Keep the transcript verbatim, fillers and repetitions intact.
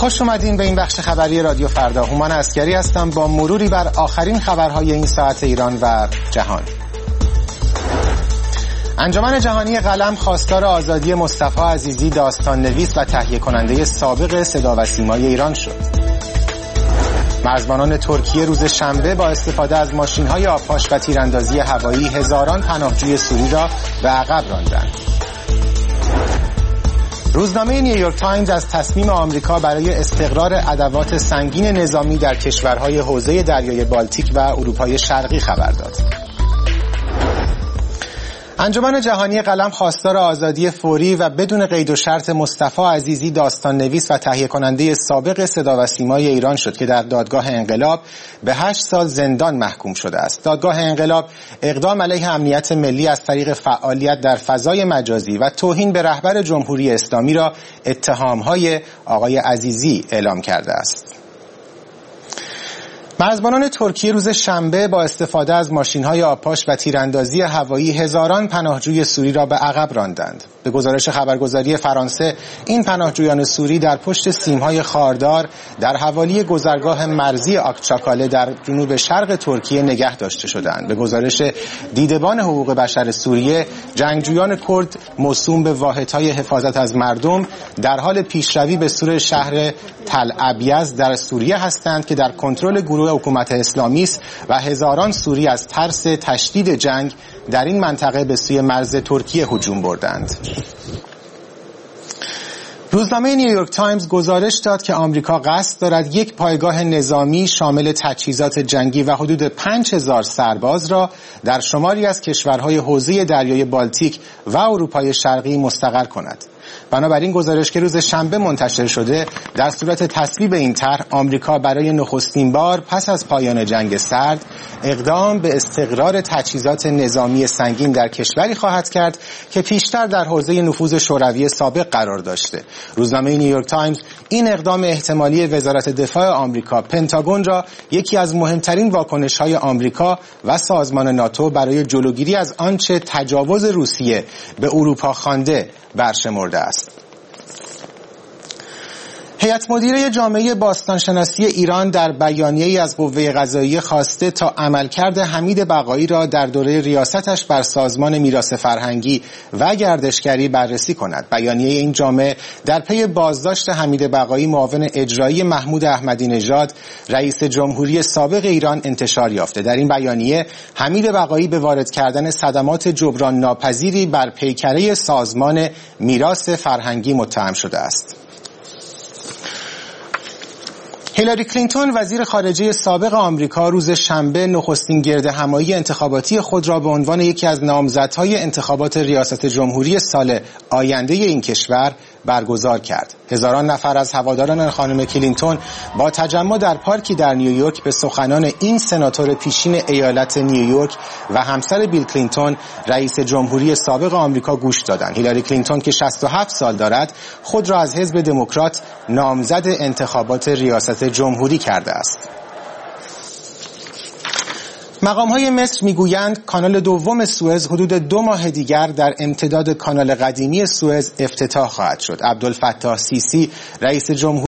خوش اومدین به این بخش خبری رادیو فردا. هومان عسکری هستم با مروری بر آخرین خبرهای این ساعت ایران و جهان. انجمن جهانی قلم خواستار آزادی مصطفی عزیزی داستان نویس و تهیه کننده سابق صدا و سیمای ایران شد. مرزبانان ترکیه روز شنبه با استفاده از ماشین‌های آبپاش و تیراندازی هوایی هزاران پناهجوی سوری را به عقب راندند. روزنامه نیویورک تایمز از تصمیم آمریکا برای استقرار ادوات سنگین نظامی در کشورهای حوزه دریای بالتیک و اروپای شرقی خبر داد. انجمن جهانی قلم خواستار آزادی فوری و بدون قید و شرط مصطفی عزیزی داستان نویس و تهیه کننده سابق صدا و سیمای ایران شد که در دادگاه انقلاب به هشت سال زندان محکوم شده است. دادگاه انقلاب اقدام علیه امنیت ملی از طریق فعالیت در فضای مجازی و توهین به رهبر جمهوری اسلامی را اتهام‌های آقای عزیزی اعلام کرده است. مرزبانان ترکیه روز شنبه با استفاده از ماشین‌های آبپاش و تیراندازی هوایی هزاران پناهجوی سوری را به عقب راندند. به گزارش خبرگزاری فرانسه، این پناهجویان سوری در پشت سیم‌های خاردار در حوالی گذرگاه مرزی آکچاکاله در جنوب شرق ترکیه نگه داشته شدند. به گزارش دیدبان حقوق بشر سوریه، جنگجویان کرد موسوم به واحدهای حفاظت از مردم در حال پیشروی به سوی شهر تل ابیض در سوریه هستند که در کنترل گروه حکومت اسلامی است و هزاران سوری از ترس تشدید جنگ در این منطقه به سوی مرز ترکیه هجوم بردند. روزنامه نیویورک تایمز گزارش داد که آمریکا قصد دارد یک پایگاه نظامی شامل تجهیزات جنگی و حدود پنج هزار سرباز را در شماری از کشورهای حوزه دریای بالتیک و اروپای شرقی مستقر کند. بنابراین گزارش که روز شنبه منتشر شده، در صورت تصویب این طرح آمریکا برای نخستین بار پس از پایان جنگ سرد اقدام به استقرار تجهیزات نظامی سنگین در کشوری خواهد کرد که پیشتر در حوزه نفوذ شوروی سابق قرار داشته. روزنامه نیویورک تایمز این اقدام احتمالی وزارت دفاع آمریکا پنتاگون را یکی از مهمترین واکنش‌های آمریکا و سازمان ناتو برای جلوگیری از آنچه تجاوز روسیه به اروپا خوانده برشمرده است. هیئت مدیره جامعه باستانشناسی ایران در بیانیه‌ای از قوه قضاییه خواسته تا عملکرد حمید بقایی را در دوره ریاستش بر سازمان میراث فرهنگی و گردشگری بررسی کند. بیانیه این جامعه در پی بازداشت حمید بقایی معاون اجرایی محمود احمدی نژاد رئیس جمهوری سابق ایران انتشار یافته. در این بیانیه حمید بقایی به وارد کردن صدمات جبران ناپذیری بر پیکره سازمان میراث فرهنگی متهم شده است. هیلاری کلینتون وزیر خارجه سابق آمریکا روز شنبه نخستین گردهمایی انتخاباتی خود را به عنوان یکی از نامزدهای انتخابات ریاست جمهوری سال آینده این کشور برگزار کرد. هزاران نفر از هواداران خانم کلینتون با تجمع در پارکی در نیویورک به سخنان این سناتور پیشین ایالت نیویورک و همسر بیل کلینتون رئیس جمهوری سابق آمریکا گوش دادند. هیلاری کلینتون که شصت و هفت سال دارد خود را از حزب دموکرات نامزد انتخابات ریاست جمهوری کرده است. مقام‌های مصر میگویند کانال دوم سوئز حدود دو ماه دیگر در امتداد کانال قدیمی سوئز افتتاح خواهد شد. عبدالفتاح سیسی رئیس جمهوری